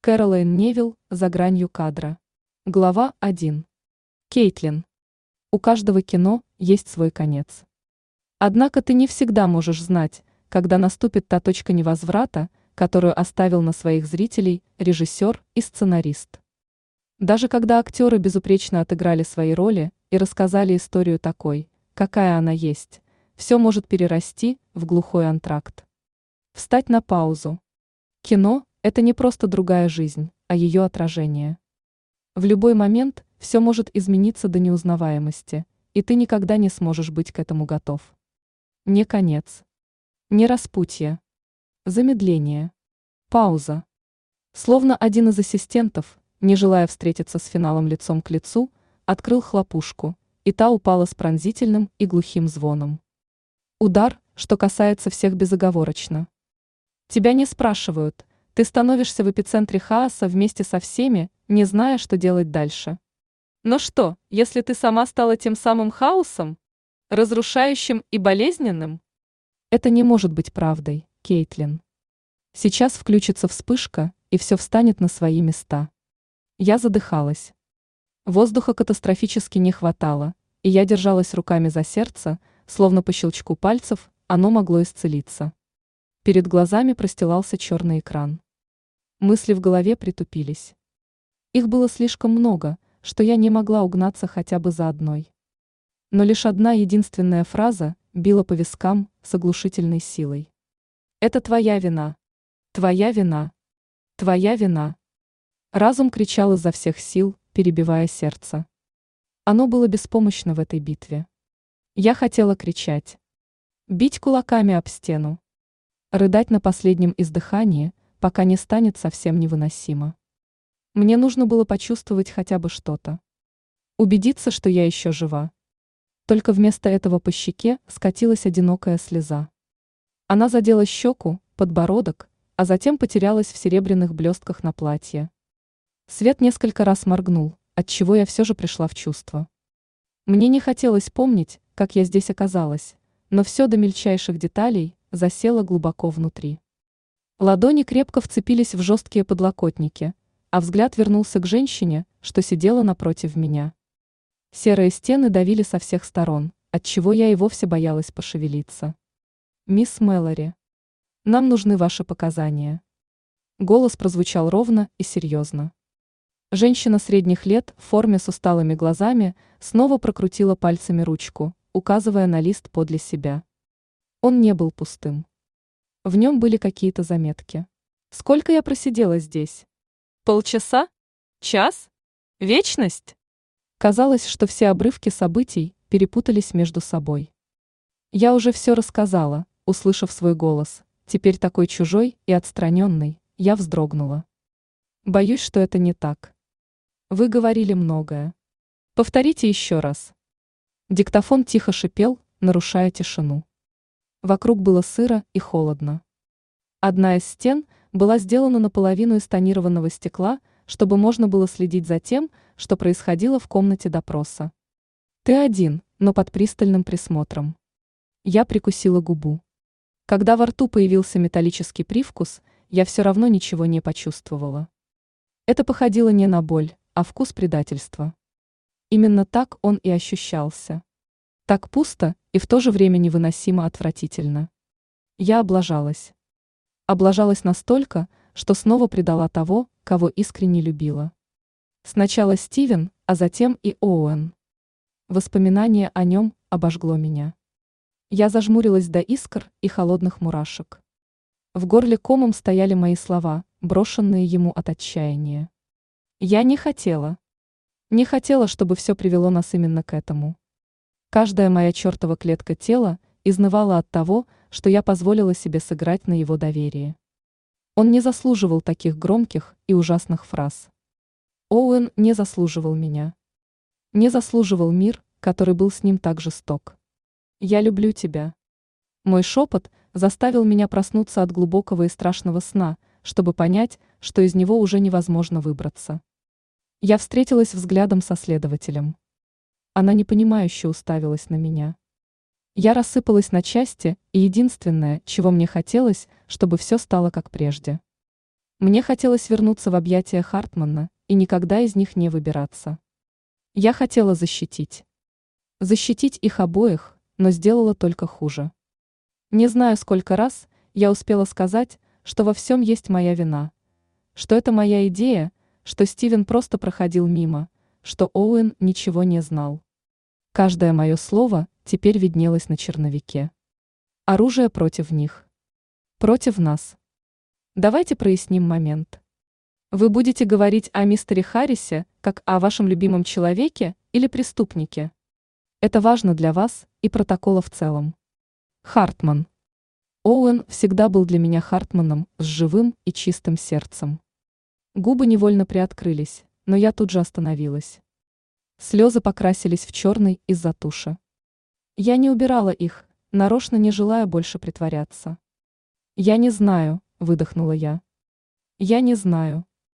Кэролайн Невилл за гранью кадра. Глава 1. Кейтлин. У каждого кино есть свой конец. Однако ты не всегда можешь знать, когда наступит та точка невозврата, которую оставил на своих зрителей режиссер и сценарист. Даже когда актеры безупречно отыграли свои роли и рассказали историю такой, какая она есть, все может перерасти в глухой антракт. Встать на паузу. Кино – это не просто другая жизнь, а ее отражение. В любой момент все может измениться до неузнаваемости, и ты никогда не сможешь быть к этому готов. Не конец. Не распутье. Замедление. Пауза. Словно один из ассистентов, не желая встретиться с финалом лицом к лицу, открыл хлопушку, и та упала с пронзительным и глухим звоном. Удар, что касается всех безоговорочно. Тебя не спрашивают, ты становишься в эпицентре хаоса вместе со всеми, не зная, что делать дальше. Но что, если ты сама стала тем самым хаосом, разрушающим и болезненным? Это не может быть правдой, Кейтлин. Сейчас включится вспышка, и все встанет на свои места. Я задыхалась. Воздуха катастрофически не хватало, и я держалась руками за сердце, словно по щелчку пальцев оно могло исцелиться. Перед глазами простилался черный экран. Мысли в голове притупились. Их было слишком много, что я не могла угнаться хотя бы за одной. Но лишь одна единственная фраза била по вискам с оглушительной силой. «Это твоя вина. Твоя вина. Твоя вина». Разум кричал изо всех сил, перебивая сердце. Оно было беспомощно в этой битве. Я хотела кричать. Бить кулаками об стену. Рыдать на последнем издыхании, пока не станет совсем невыносимо. Мне нужно было почувствовать хотя бы что-то. Убедиться, что я еще жива. Только вместо этого по щеке скатилась одинокая слеза. Она задела щеку, подбородок, а затем потерялась в серебряных блестках на платье. Свет несколько раз моргнул, отчего я все же пришла в чувство. Мне не хотелось помнить, как я здесь оказалась, но все до мельчайших деталей засело глубоко внутри. Ладони крепко вцепились в жесткие подлокотники, а взгляд вернулся к женщине, что сидела напротив меня. Серые стены давили со всех сторон, отчего я и вовсе боялась пошевелиться. «Мисс Мэлори, нам нужны ваши показания». Голос прозвучал ровно и серьезно. Женщина средних лет в форме с усталыми глазами снова прокрутила пальцами ручку, указывая на лист подле себя. Он не был пустым. В нем были какие-то заметки. Сколько я просидела здесь? Полчаса? Час? Вечность? Казалось, что все обрывки событий перепутались между собой. Я уже все рассказала, услышав свой голос, теперь такой чужой и отстраненный, я вздрогнула. Боюсь, что это не так. Вы говорили многое. Повторите еще раз. Диктофон тихо шипел, нарушая тишину. Вокруг было сыро и холодно. Одна из стен была сделана наполовину из тонированного стекла, чтобы можно было следить за тем, что происходило в комнате допроса. Ты один, но под пристальным присмотром. Я прикусила губу. Когда во рту появился металлический привкус, я все равно ничего не почувствовала. Это походило не на боль, а вкус предательства. Именно так он и ощущался. Так пусто и в то же время невыносимо отвратительно. Я облажалась. Облажалась настолько, что снова предала того, кого искренне любила. Сначала Стивен, а затем и Оуэн. Воспоминание о нем обожгло меня. Я зажмурилась до искр и холодных мурашек. В горле комом стояли мои слова, брошенные ему от отчаяния. Я не хотела. Не хотела, чтобы все привело нас именно к этому. Каждая моя чертова клетка тела изнывала от того, что я позволила себе сыграть на его доверии. Он не заслуживал таких громких и ужасных фраз. Оуэн не заслуживал меня. Не заслуживал мир, который был с ним так жесток. «Я люблю тебя». Мой шепот заставил меня проснуться от глубокого и страшного сна, чтобы понять, что из него уже невозможно выбраться. Я встретилась взглядом со следователем. Она непонимающе уставилась на меня. Я рассыпалась на части, и единственное, чего мне хотелось, чтобы все стало как прежде. Мне хотелось вернуться в объятия Хартмана и никогда из них не выбираться. Я хотела защитить. Защитить их обоих, но сделала только хуже. Не знаю, сколько раз я успела сказать, что во всем есть моя вина, что это моя идея, что Стивен просто проходил мимо, что Оуэн ничего не знал. Каждое мое слово теперь виднелось на черновике. Оружие против них. Против нас. Давайте проясним момент. Вы будете говорить о мистере Харрисе как о вашем любимом человеке или преступнике. Это важно для вас и протокола в целом. Хартман. Оуэн всегда был для меня Хартманом с живым и чистым сердцем. Губы невольно приоткрылись, но я тут же остановилась. Слезы покрасились в черный из-за туши. Я не убирала их, нарочно не желая больше притворяться. «Я не знаю», — выдохнула я. «Я не знаю».